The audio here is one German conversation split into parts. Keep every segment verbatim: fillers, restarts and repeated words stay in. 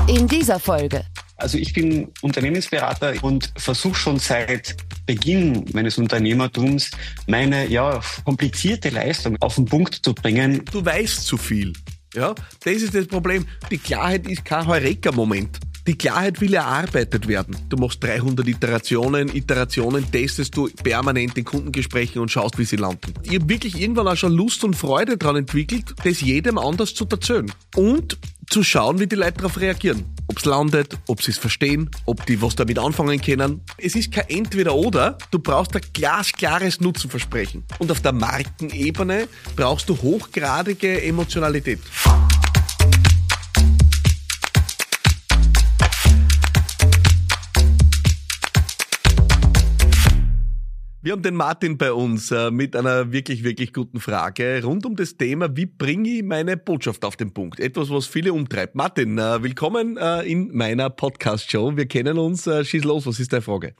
In dieser Folge. Also ich bin Unternehmensberater und versuche schon seit Beginn meines Unternehmertums meine ja komplizierte Leistung auf den Punkt zu bringen. Du weißt zu viel. Ja, das ist das Problem. Die Klarheit ist kein Heureka-Moment. Die Klarheit will erarbeitet werden. Du machst dreihundert Iterationen, Iterationen testest du permanent in Kundengesprächen und schaust, wie sie landen. Ich habe wirklich irgendwann auch schon Lust und Freude daran entwickelt, das jedem anders zu erzählen. Und zu schauen, wie die Leute darauf reagieren. Ob es landet, ob sie es verstehen, ob die was damit anfangen können. Es ist kein Entweder-Oder. Du brauchst ein glasklares Nutzenversprechen. Und auf der Markenebene brauchst du hochgradige Emotionalität. Wir haben den Martin bei uns äh, mit einer wirklich, wirklich guten Frage rund um das Thema, wie bringe ich meine Botschaft auf den Punkt? Etwas, was viele umtreibt. Martin, äh, willkommen äh, in meiner Podcast-Show. Wir kennen uns. Äh, schieß los, was ist deine Frage?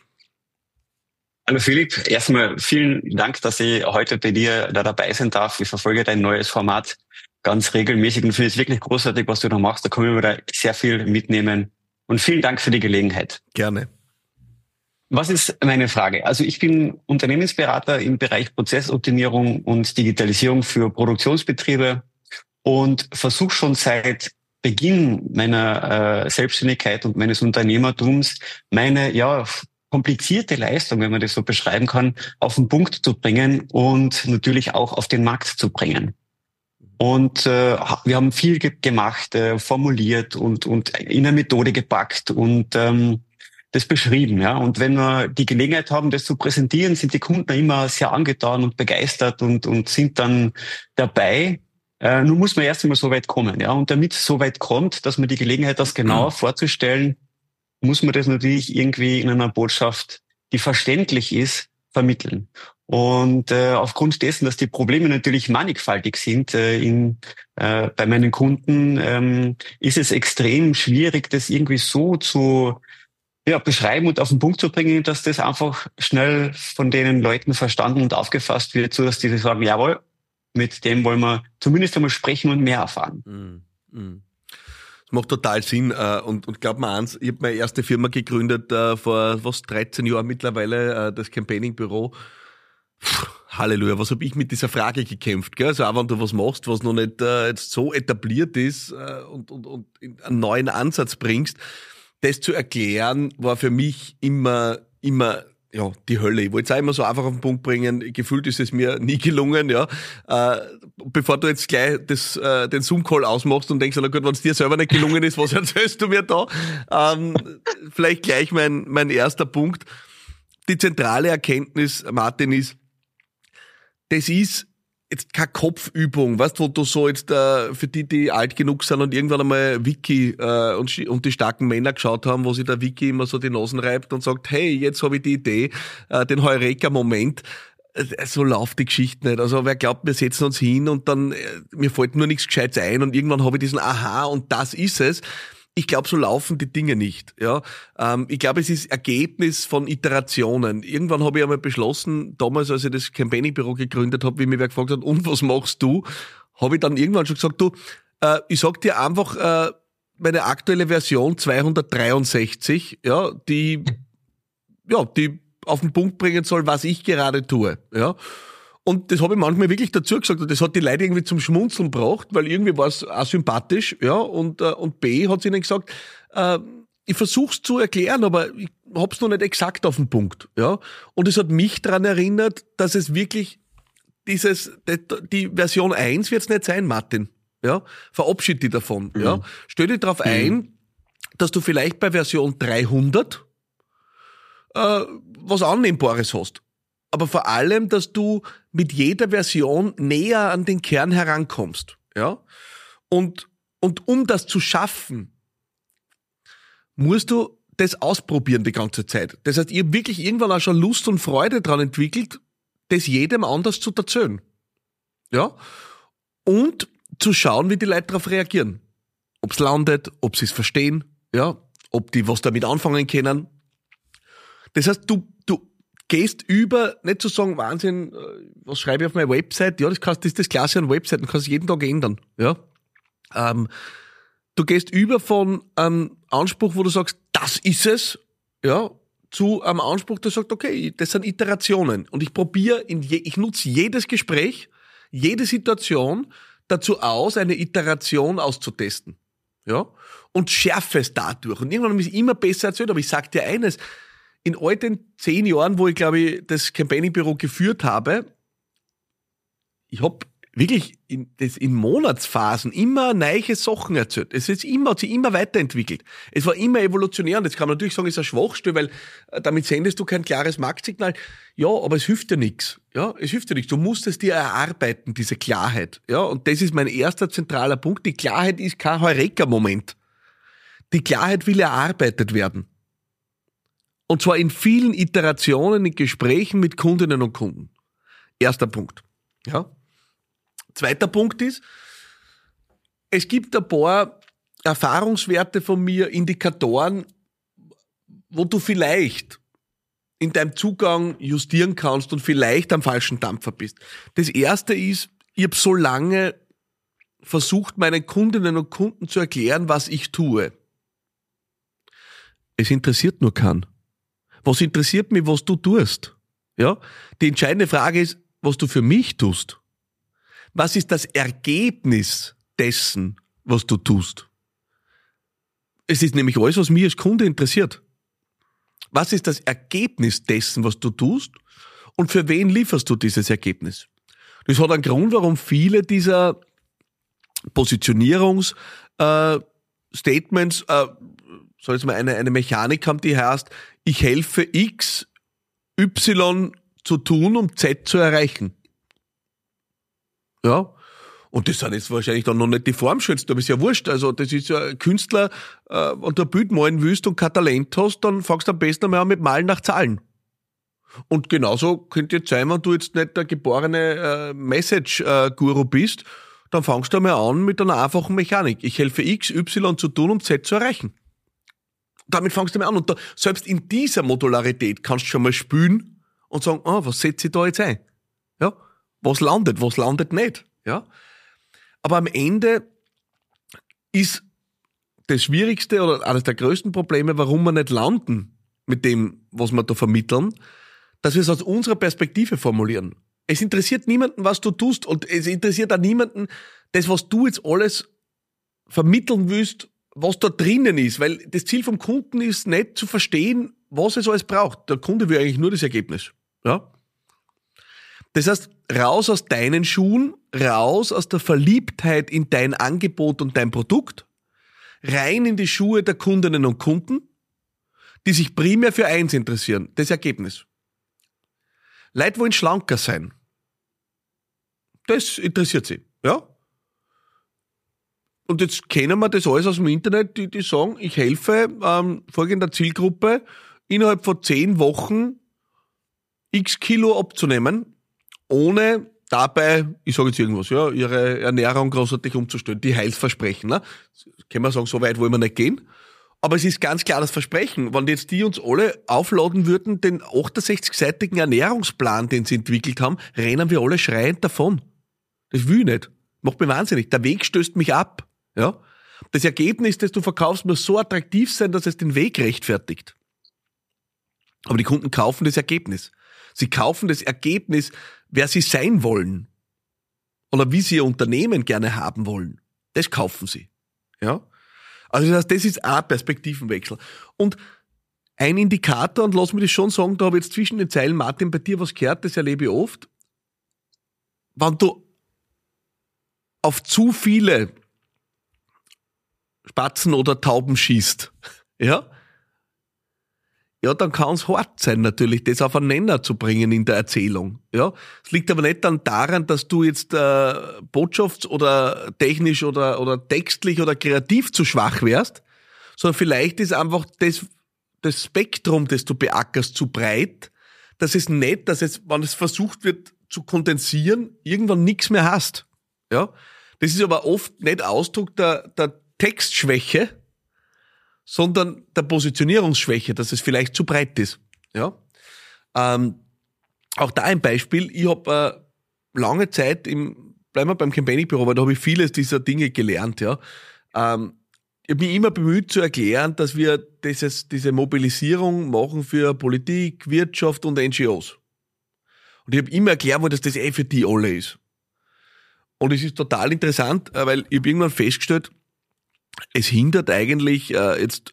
Hallo Philipp, erstmal vielen Dank, dass ich heute bei dir da dabei sein darf. Ich verfolge dein neues Format ganz regelmäßig und finde es wirklich großartig, was du da machst. Da können wir wieder sehr viel mitnehmen. Und vielen Dank für die Gelegenheit. Gerne. Was ist meine Frage? Also ich bin Unternehmensberater im Bereich Prozessoptimierung und Digitalisierung für Produktionsbetriebe und versuche schon seit Beginn meiner äh, Selbstständigkeit und meines Unternehmertums meine ja komplizierte Leistung, wenn man das so beschreiben kann, auf den Punkt zu bringen und natürlich auch auf den Markt zu bringen. Und äh, wir haben viel ge- gemacht, äh, formuliert und und in eine Methode gepackt und ähm, das beschrieben, ja. Und wenn wir die Gelegenheit haben, das zu präsentieren, sind die Kunden immer sehr angetan und begeistert und und sind dann dabei. Äh, nun muss man erst einmal so weit kommen, ja. Und damit es so weit kommt, dass man die Gelegenheit hat, das genauer vorzustellen, muss man das natürlich irgendwie in einer Botschaft, die verständlich ist, vermitteln. Und äh, aufgrund dessen, dass die Probleme natürlich mannigfaltig sind äh, in, äh, bei meinen Kunden, ähm, ist es extrem schwierig, das irgendwie so zu ja, beschreiben und auf den Punkt zu bringen, dass das einfach schnell von den Leuten verstanden und aufgefasst wird, so dass die sagen, jawohl, mit dem wollen wir zumindest einmal sprechen und mehr erfahren. Mm, mm. Das macht total Sinn. Und, und glaub mir eins, ich habe meine erste Firma gegründet vor was dreizehn Jahren mittlerweile, das Campaigning-Büro. Puh, Halleluja, was habe ich mit dieser Frage gekämpft? Gell? Also auch wenn du was machst, was noch nicht äh, jetzt so etabliert ist äh, und, und, und einen neuen Ansatz bringst, das zu erklären, war für mich immer, immer, ja, die Hölle. Ich wollte es auch immer so einfach auf den Punkt bringen. Gefühlt ist es mir nie gelungen, ja. Äh, bevor du jetzt gleich das, äh, den Zoom-Call ausmachst und denkst, na gut, wenn es dir selber nicht gelungen ist, was erzählst du mir da? Ähm, vielleicht gleich mein, mein erster Punkt. Die zentrale Erkenntnis, Martin, ist, das ist jetzt keine Kopfübung, weißt du, wo du so jetzt äh, für die, die alt genug sind und irgendwann einmal Wiki äh, und, und die starken Männer geschaut haben, wo sich der Wiki immer so die Nasen reibt und sagt, hey, jetzt habe ich die Idee, äh, den Heureka-Moment. Äh, so läuft die Geschichte nicht. Also wer glaubt, wir setzen uns hin und dann, äh, mir fällt nur nichts Gescheites ein und irgendwann habe ich diesen Aha und das ist es. Ich glaube, so laufen die Dinge nicht. Ja, ähm, ich glaube, es ist Ergebnis von Iterationen. Irgendwann habe ich einmal beschlossen, damals, als ich das Campaigning-Büro gegründet habe, wie mich wer gefragt hat, und was machst du? Habe ich dann irgendwann schon gesagt, du, äh, ich sag dir einfach äh, meine aktuelle Version zweihundertdreiundsechzig, ja, die, ja, die auf den Punkt bringen soll, was ich gerade tue. Ja. Und das habe ich manchmal wirklich dazu gesagt und das hat die Leute irgendwie zum Schmunzeln gebracht, weil irgendwie war es auch sympathisch, ja, und, äh, und B hat sie ihnen gesagt, äh, ich versuch's zu erklären, aber ich hab's noch nicht exakt auf den Punkt, ja. Und es hat mich daran erinnert, dass es wirklich dieses, die, die Version eins wird's nicht sein, Martin, ja. Verabschied dich davon, mhm. ja. Stell dich darauf mhm. ein, dass du vielleicht bei Version dreihundert äh, was Annehmbares hast. Aber vor allem, dass du mit jeder Version näher an den Kern herankommst, ja. Und, und um das zu schaffen, musst du das ausprobieren die ganze Zeit. Das heißt, ich habe wirklich irgendwann auch schon Lust und Freude daran entwickelt, das jedem anders zu erzählen, ja. Und zu schauen, wie die Leute darauf reagieren. Ob es landet, ob sie es verstehen, ja. Ob die was damit anfangen können. Das heißt, du, du, gehst über, nicht zu sagen, Wahnsinn, was schreibe ich auf meine Website? Ja, das, kannst, das ist das Klasse an Webseiten, kannst du jeden Tag ändern. Ja? Ähm, du gehst über von einem Anspruch, wo du sagst, das ist es, ja, zu einem Anspruch, der sagt, okay, das sind Iterationen und ich probiere, in je, ich nutze jedes Gespräch, jede Situation dazu aus, eine Iteration auszutesten, ja, und schärfe es dadurch. Und irgendwann ist es immer besser erzählt, aber ich sag dir eines, in all den zehn Jahren, wo ich, glaube ich, das Campaigning-Büro geführt habe, ich habe wirklich in, das in Monatsphasen immer neue Sachen erzählt. Es ist immer, hat sich immer weiterentwickelt. Es war immer evolutionär und jetzt kann man natürlich sagen, es ist eine Schwachstelle, weil äh, damit sendest du kein klares Marktsignal. Ja, aber es hilft dir nichts. Ja, es hilft dir nichts. Du musst es dir erarbeiten, diese Klarheit. Ja, und das ist mein erster zentraler Punkt. Die Klarheit ist kein Heureka-Moment. Die Klarheit will erarbeitet werden. Und zwar in vielen Iterationen, in Gesprächen mit Kundinnen und Kunden. Erster Punkt. Ja. Zweiter Punkt ist, es gibt ein paar Erfahrungswerte von mir, Indikatoren, wo du vielleicht in deinem Zugang justieren kannst und vielleicht am falschen Dampfer bist. Das erste ist, ich habe so lange versucht, meinen Kundinnen und Kunden zu erklären, was ich tue. Es interessiert nur keinen. Was interessiert mich, was du tust? Ja? Die entscheidende Frage ist, was du für mich tust. Was ist das Ergebnis dessen, was du tust? Es ist nämlich alles, was mich als Kunde interessiert. Was ist das Ergebnis dessen, was du tust? Und für wen lieferst du dieses Ergebnis? Das hat einen Grund, warum viele dieser Positionierungs-Statements, äh, äh, soll jetzt mal eine, eine Mechanik haben, die heißt, ich helfe X, Y zu tun, um Z zu erreichen. Ja, und das sind jetzt wahrscheinlich dann noch nicht die Formschützen, aber ist ja wurscht. Also das ist ja ein Künstler, äh, wenn du ein Bild malen willst und kein Talent hast, dann fangst du am besten einmal an mit Malen nach Zahlen. Und genauso könnte jetzt sein, wenn du jetzt nicht der geborene äh, Message-Guru bist, dann fangst du einmal an mit einer einfachen Mechanik. Ich helfe X, Y zu tun, um Z zu erreichen. Damit fangst du mal an. Und da, selbst in dieser Modularität kannst du schon mal spülen und sagen, ah, was setze ich da jetzt ein? Ja. Was landet, was landet nicht, ja. Aber am Ende ist das Schwierigste oder eines der größten Probleme, warum wir nicht landen mit dem, was wir da vermitteln, dass wir es aus unserer Perspektive formulieren. Es interessiert niemanden, was du tust und es interessiert auch niemanden, das, was du jetzt alles vermitteln willst, was da drinnen ist, weil das Ziel vom Kunden ist nicht zu verstehen, was es alles braucht. Der Kunde will eigentlich nur das Ergebnis, ja. Das heißt, raus aus deinen Schuhen, raus aus der Verliebtheit in dein Angebot und dein Produkt, rein in die Schuhe der Kundinnen und Kunden, die sich primär für eins interessieren, das Ergebnis. Leute wollen schlanker sein. Das interessiert sie, ja. Und jetzt kennen wir das alles aus dem Internet, die, die sagen, ich helfe ähm, folgender Zielgruppe, innerhalb von zehn Wochen x Kilo abzunehmen, ohne dabei, ich sage jetzt irgendwas, ja, ihre Ernährung großartig umzustellen, die Heilsversprechen. Ne? Können wir sagen, so weit wollen wir nicht gehen. Aber es ist ganz klar das Versprechen, wenn jetzt die uns alle aufladen würden, den achtundsechzig-seitigen Ernährungsplan, den sie entwickelt haben, rennen wir alle schreiend davon. Das will ich nicht. Macht mich wahnsinnig. Der Weg stößt mich ab. Ja? Das Ergebnis, das du verkaufst, muss so attraktiv sein, dass es den Weg rechtfertigt. Aber die Kunden kaufen das Ergebnis. Sie kaufen das Ergebnis, wer sie sein wollen oder wie sie ihr Unternehmen gerne haben wollen. Das kaufen sie. Ja? Also das heißt, das ist ein Perspektivenwechsel. Und ein Indikator, und lass mich das schon sagen, da habe ich jetzt zwischen den Zeilen, Martin, bei dir was gehört, das erlebe ich oft, wenn du auf zu viele Spatzen oder Tauben schießt, ja, ja, dann kann es hart sein natürlich, das auf einen Nenner zu bringen in der Erzählung. Ja, es liegt aber nicht dann daran, dass du jetzt äh, botschafts- oder technisch oder oder textlich oder kreativ zu schwach wärst, sondern vielleicht ist einfach das, das Spektrum, das du beackerst, zu breit, dass es nicht, dass es, wenn es versucht wird zu kondensieren, irgendwann nichts mehr hast. Ja, das ist aber oft nicht Ausdruck der, der Textschwäche, sondern der Positionierungsschwäche, dass es vielleicht zu breit ist. Ja, ähm, auch da ein Beispiel. Ich habe äh, lange Zeit im, bleiben wir beim Campaigning-Büro, weil da habe ich vieles dieser Dinge gelernt. Ja, ähm, ich habe mich immer bemüht zu erklären, dass wir dieses, diese Mobilisierung machen für Politik, Wirtschaft und N G Os. Und ich habe immer erklärt, dass das eh für die alle ist. Und es ist total interessant, weil ich habe irgendwann festgestellt, es hindert eigentlich äh, jetzt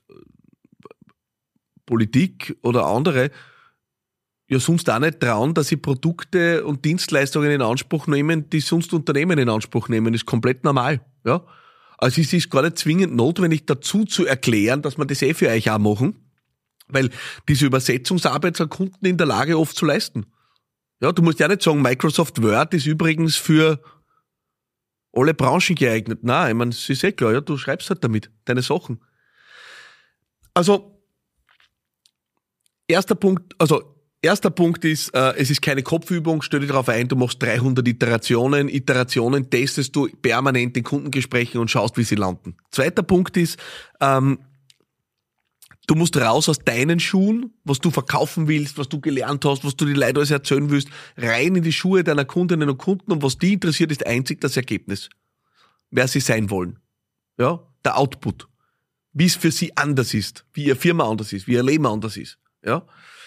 Politik oder andere ja sonst auch nicht trauen, dass sie Produkte und Dienstleistungen in Anspruch nehmen, die sonst Unternehmen in Anspruch nehmen. Das ist komplett normal. Ja? Also es ist gar nicht zwingend notwendig, dazu zu erklären, dass wir das eh für euch auch machen, weil diese Übersetzungsarbeit sind Kunden in der Lage oft zu leisten. Ja, du musst ja nicht sagen, Microsoft Word ist übrigens für alle Branchen geeignet. Nein, ich meine, es ist eh klar, ja, du schreibst halt damit deine Sachen. Also, erster Punkt, also Erster Punkt ist, äh, es ist keine Kopfübung, stell dich darauf ein, du machst dreihundert Iterationen, Iterationen testest du permanent in Kundengesprächen und schaust, wie sie landen. Zweiter Punkt ist, ähm, du musst raus aus deinen Schuhen, was du verkaufen willst, was du gelernt hast, was du die Leute alles erzählen willst, rein in die Schuhe deiner Kundinnen und Kunden und was die interessiert, ist einzig das Ergebnis. Wer sie sein wollen. Ja, der Output. Wie es für sie anders ist, wie ihre Firma anders ist, wie ihr Leben anders ist. Ja.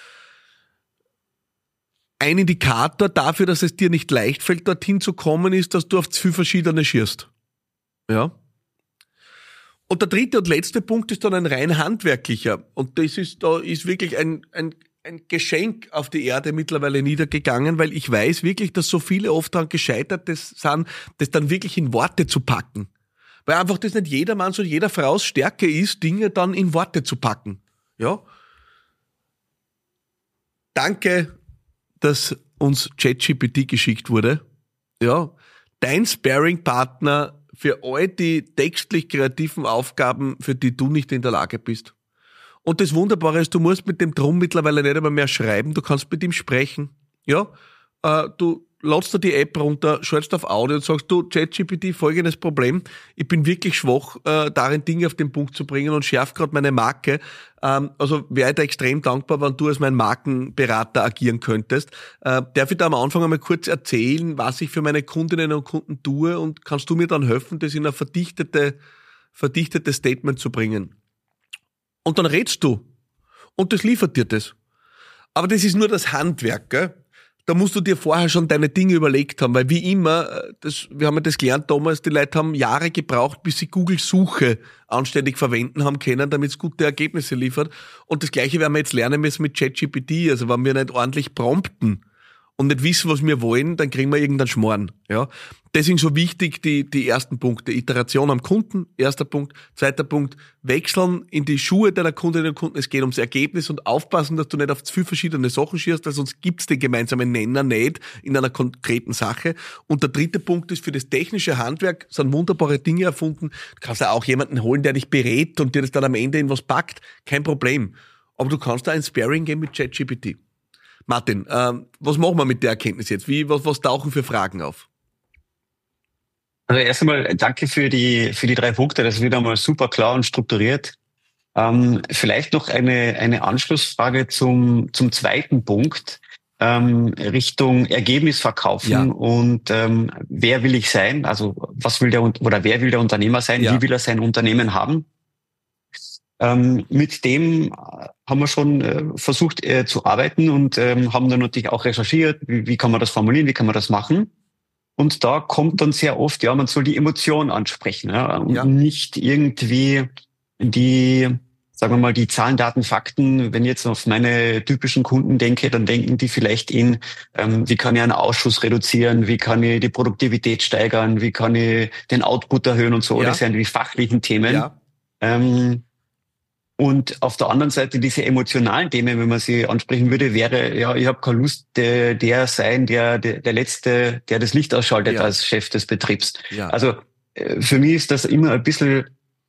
Ein Indikator dafür, dass es dir nicht leicht fällt, dorthin zu kommen, ist, dass du auf zu viele verschiedene schierst. Ja. Und der dritte und letzte Punkt ist dann ein rein handwerklicher. Und das ist, da ist wirklich ein, ein, ein Geschenk auf die Erde mittlerweile niedergegangen, weil ich weiß wirklich, dass so viele oft daran gescheitert sind, das dann wirklich in Worte zu packen. Weil einfach das nicht jedermanns und jeder Frau's Stärke ist, Dinge dann in Worte zu packen. Ja. Danke, dass uns ChatGPT geschickt wurde. Ja, dein Sparring-Partner für all die textlich kreativen Aufgaben, für die du nicht in der Lage bist. Und das Wunderbare ist, du musst mit dem Drum mittlerweile nicht einmal mehr schreiben, du kannst mit ihm sprechen. Ja, äh, du ladst dir die App runter, schaltest auf Audio und sagst, du, ChatGPT, folgendes Problem, ich bin wirklich schwach äh, darin, Dinge auf den Punkt zu bringen und schärfe gerade meine Marke. Ähm, also wäre ich da extrem dankbar, wenn du als mein Markenberater agieren könntest. Äh, darf ich da am Anfang einmal kurz erzählen, was ich für meine Kundinnen und Kunden tue und kannst du mir dann helfen, das in ein verdichtete, verdichtetes Statement zu bringen? Und dann redst du und das liefert dir das. Aber das ist nur das Handwerk, gell? Da musst du dir vorher schon deine Dinge überlegt haben, weil wie immer, das, wir haben ja das gelernt damals, die Leute haben Jahre gebraucht, bis sie Google-Suche anständig verwenden haben können, damit es gute Ergebnisse liefert. Und das Gleiche werden wir jetzt lernen müssen mit ChatGPT. Also wenn wir nicht ordentlich prompten und nicht wissen, was wir wollen, dann kriegen wir irgendeinen Schmarrn. Ja, deswegen so wichtig die die ersten Punkte. Iteration am Kunden, erster Punkt. Zweiter Punkt, wechseln in die Schuhe deiner Kundinnen und Kunden. Es geht ums Ergebnis und aufpassen, dass du nicht auf zu viele verschiedene Sachen schierst, weil sonst gibt's den gemeinsamen Nenner nicht in einer konkreten Sache. Und der dritte Punkt ist, für das technische Handwerk sind wunderbare Dinge erfunden. Du kannst ja auch jemanden holen, der dich berät und dir das dann am Ende in was packt. Kein Problem. Aber du kannst da ein Sparring gehen mit ChatGPT. Martin, ähm, was machen wir mit der Erkenntnis jetzt? Wie, was, was tauchen für Fragen auf? Also erst einmal danke für die für die drei Punkte. Das ist wieder mal super klar und strukturiert. Ähm, vielleicht noch eine eine Anschlussfrage zum zum zweiten Punkt ähm, Richtung Ergebnis verkaufen Ja. und ähm, wer will ich sein? Also was will der oder wer will der Unternehmer sein? Ja. Wie will er sein Unternehmen haben? Ähm, mit dem haben wir schon äh, versucht äh, zu arbeiten und ähm, haben dann natürlich auch recherchiert, wie, wie kann man das formulieren, wie kann man das machen. Und da kommt dann sehr oft, ja, man soll die Emotion ansprechen, ja, und Ja. nicht irgendwie die, sagen wir mal, die Zahlen, Daten, Fakten. Wenn ich jetzt auf meine typischen Kunden denke, dann denken die vielleicht in, ähm, wie kann ich einen Ausschuss reduzieren, wie kann ich die Produktivität steigern, wie kann ich den Output erhöhen und so. Ja. Das sind die fachlichen Themen. Ja. Ähm, und auf der anderen Seite diese emotionalen Themen, wenn man sie ansprechen würde, wäre, ja, ich habe keine Lust, der, der sein, der, der der Letzte, der das Licht ausschaltet Ja. als Chef des Betriebs. Ja. Also äh, für mich ist das immer ein bisschen,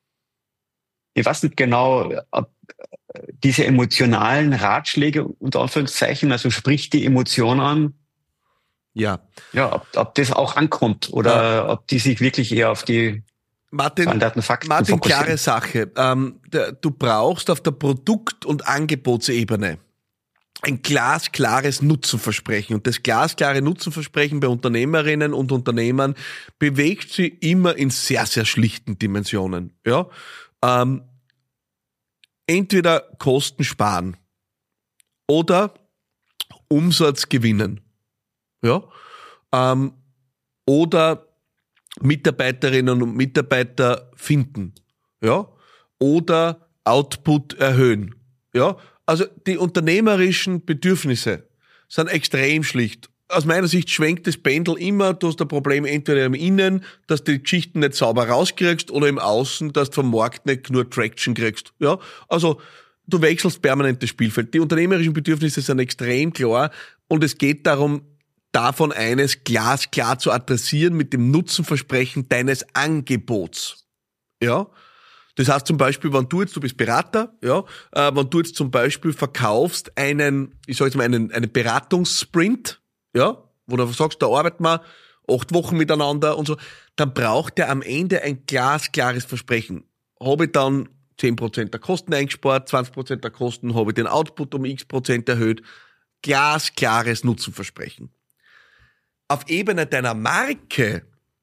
ich weiß nicht genau, ob äh, diese emotionalen Ratschläge unter Anführungszeichen, also sprich die Emotion an, Ja. ja, ob, ob das auch ankommt oder ob die sich wirklich eher auf die Martin, Zahlen, Daten, Fakten Martin, fokussieren. klare Sache. Ähm, der, du brauchst auf der Produkt- und Angebotsebene ein glasklares Nutzenversprechen. Und das glasklare Nutzenversprechen bei Unternehmerinnen und Unternehmern bewegt sie immer in sehr, sehr schlichten Dimensionen. Ja, Ähm, entweder Kosten sparen oder Umsatz gewinnen. Ja? Ähm, oder Mitarbeiterinnen und Mitarbeiter finden. Ja? Oder Output erhöhen. Ja? Also die unternehmerischen Bedürfnisse sind extrem schlicht. Aus meiner Sicht schwenkt das Pendel immer, du hast ein Problem entweder im Innen, dass du die Geschichten nicht sauber rauskriegst, oder im Außen, dass du vom Markt nicht nur Traction kriegst. Ja? Also du wechselst permanent das Spielfeld. Die unternehmerischen Bedürfnisse sind extrem klar und es geht darum, davon eines glasklar zu adressieren mit dem Nutzenversprechen deines Angebots. Ja? Das heißt zum Beispiel, wenn du jetzt, du bist Berater, ja, äh, wenn du jetzt zum Beispiel verkaufst einen, ich sag jetzt mal einen, einen Beratungssprint, ja, wo du sagst, da arbeiten wir acht Wochen miteinander und so, dann braucht der am Ende ein glasklares Versprechen. Habe ich dann zehn Prozent der Kosten eingespart, zwanzig Prozent der Kosten, habe ich den Output um x Prozent erhöht. Glasklares Nutzenversprechen. Auf Ebene deiner Marke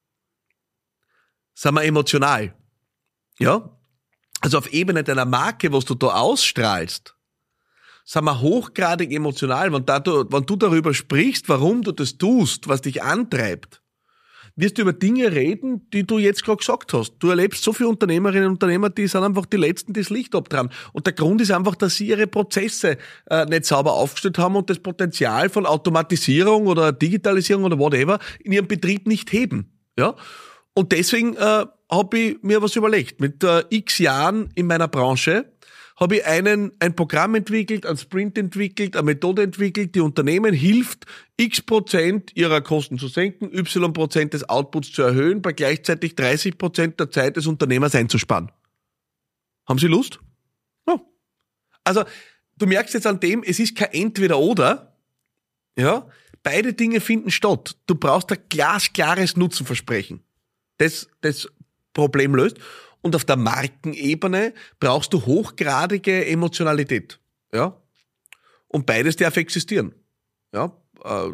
sind wir emotional. Ja? Also auf Ebene deiner Marke, was du da ausstrahlst, sind wir hochgradig emotional. Wenn, da du, wenn du darüber sprichst, warum du das tust, was dich antreibt, wirst du über Dinge reden, die du jetzt gerade gesagt hast. Du erlebst so viele Unternehmerinnen und Unternehmer, die sind einfach die Letzten, die das Licht abtragen. Und der Grund ist einfach, dass sie ihre Prozesse äh, nicht sauber aufgestellt haben und das Potenzial von Automatisierung oder Digitalisierung oder whatever in ihrem Betrieb nicht heben. Ja? Und deswegen äh, habe ich mir was überlegt. Mit äh, x Jahren in meiner Branche habe ich einen, ein Programm entwickelt, ein Sprint entwickelt, eine Methode entwickelt, die Unternehmen hilft, x Prozent ihrer Kosten zu senken, y Prozent des Outputs zu erhöhen, bei gleichzeitig dreißig Prozent der Zeit des Unternehmers einzusparen. Haben Sie Lust? Ja. Also, du merkst jetzt an dem, es ist kein Entweder-Oder, ja, beide Dinge finden statt. Du brauchst ein glasklares Nutzenversprechen. Das, das Problem löst. Und auf der Markenebene brauchst du hochgradige Emotionalität. Ja? Und beides darf existieren. Ja? Äh,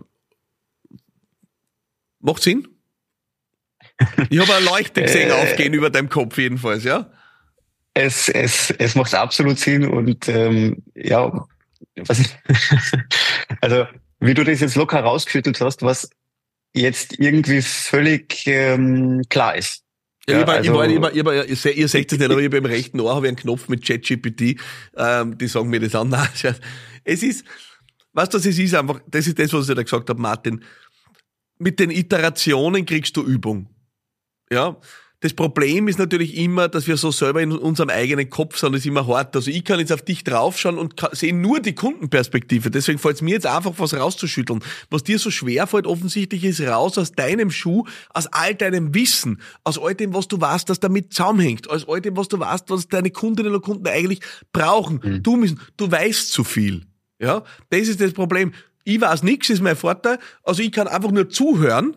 macht Sinn? Ich habe eine Leuchte gesehen aufgehen über deinem Kopf jedenfalls, ja? Es, es, es macht absolut Sinn und ähm, ja, was ich, also wie du das jetzt locker rausgeschüttelt hast, was jetzt irgendwie völlig ähm, klar ist. Ja, ich war, also, ich war, ich war, ich war, ihr seht es nicht, aber ich habe im rechten Ohr habe ich einen Knopf mit ChatGPT, ähm, die sagen mir das an. Es ist, weißt du, es ist einfach, das ist das, was ich da gesagt habe, Martin. Mit den Iterationen kriegst du Übung. Ja. Das Problem ist natürlich immer, dass wir so selber in unserem eigenen Kopf sind, das ist immer hart. Also ich kann jetzt auf dich draufschauen und sehe nur die Kundenperspektive. Deswegen fällt es mir jetzt einfach was rauszuschütteln. Was dir so schwer fällt, offensichtlich ist raus aus deinem Schuh, aus all deinem Wissen, aus all dem, was du weißt, das damit zusammenhängt, aus all dem, was du weißt, was deine Kundinnen und Kunden eigentlich brauchen. Mhm. Du müssen, du weißt zu viel. Ja, das ist das Problem. Ich weiß nichts, ist mein Vorteil. Also ich kann einfach nur zuhören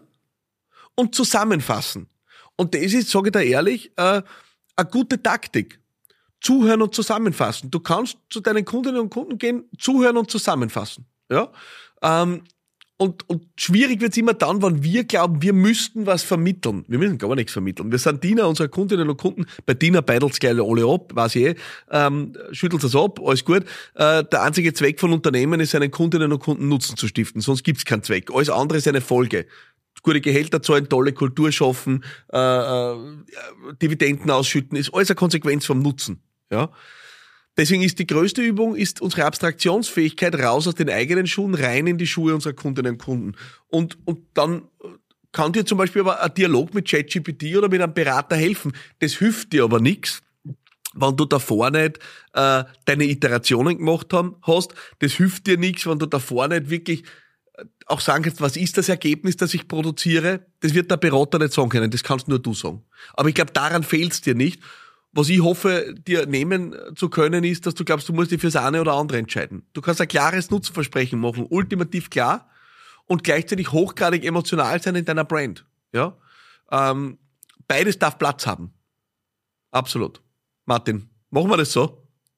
und zusammenfassen. Und das ist, sage ich dir ehrlich, äh, eine gute Taktik. Zuhören und zusammenfassen. Du kannst zu deinen Kundinnen und Kunden gehen, zuhören und zusammenfassen. Ja? Ähm, und, und schwierig wird's immer dann, wenn wir glauben, wir müssten was vermitteln. Wir müssen gar nichts vermitteln. Wir sind Diener unserer Kundinnen und Kunden. Bei Diener beidelt's gleich alle ab, weiß ich eh. Ähm, schüttelt es ab, alles gut. Äh, der einzige Zweck von Unternehmen ist, seinen Kundinnen und Kunden Nutzen zu stiften. Sonst gibt's keinen Zweck. Alles andere ist eine Folge. Gute Gehälter zahlen, tolle Kultur schaffen, äh, äh, Dividenden ausschütten, ist alles eine Konsequenz vom Nutzen. Ja? Deswegen ist die größte Übung, ist unsere Abstraktionsfähigkeit raus aus den eigenen Schuhen, rein in die Schuhe unserer Kundinnen und Kunden. Und, und dann kann dir zum Beispiel aber ein Dialog mit ChatGPT oder mit einem Berater helfen. Das hilft dir aber nichts, wenn du davor nicht äh, deine Iterationen gemacht haben, hast. Das hilft dir nichts, wenn du davor nicht wirklich auch sagen kannst, was ist das Ergebnis, das ich produziere? Das wird der Berater nicht sagen können, das kannst nur du sagen. Aber ich glaube, daran fehlt es dir nicht. Was ich hoffe, dir nehmen zu können, ist, dass du glaubst, du musst dich fürs eine oder andere entscheiden. Du kannst ein klares Nutzenversprechen machen, ultimativ klar und gleichzeitig hochgradig emotional sein in deiner Brand. Ja, ähm, beides darf Platz haben. Absolut. Martin, machen wir das so?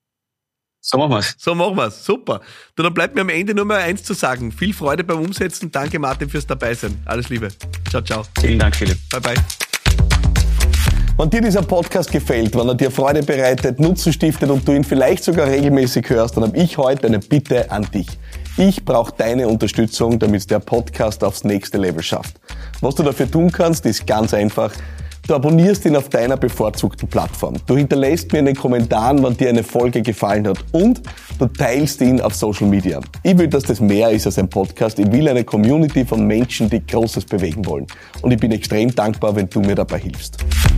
So machen wir's. So machen wir's. Super. Dann bleibt mir am Ende nur mal eins zu sagen. Viel Freude beim Umsetzen. Danke, Martin, fürs Dabeisein. Alles Liebe. Ciao, ciao. Vielen Dank, Philipp. Bye, bye. Wenn dir dieser Podcast gefällt, wenn er dir Freude bereitet, Nutzen stiftet und du ihn vielleicht sogar regelmäßig hörst, dann habe ich heute eine Bitte an dich. Ich brauche deine Unterstützung, damit der Podcast aufs nächste Level schafft. Was du dafür tun kannst, ist ganz einfach. Du abonnierst ihn auf deiner bevorzugten Plattform. Du hinterlässt mir in den Kommentaren, wann dir eine Folge gefallen hat, und du teilst ihn auf Social Media. Ich will, dass das mehr ist als ein Podcast. Ich will eine Community von Menschen, die Großes bewegen wollen. Und ich bin extrem dankbar, wenn du mir dabei hilfst.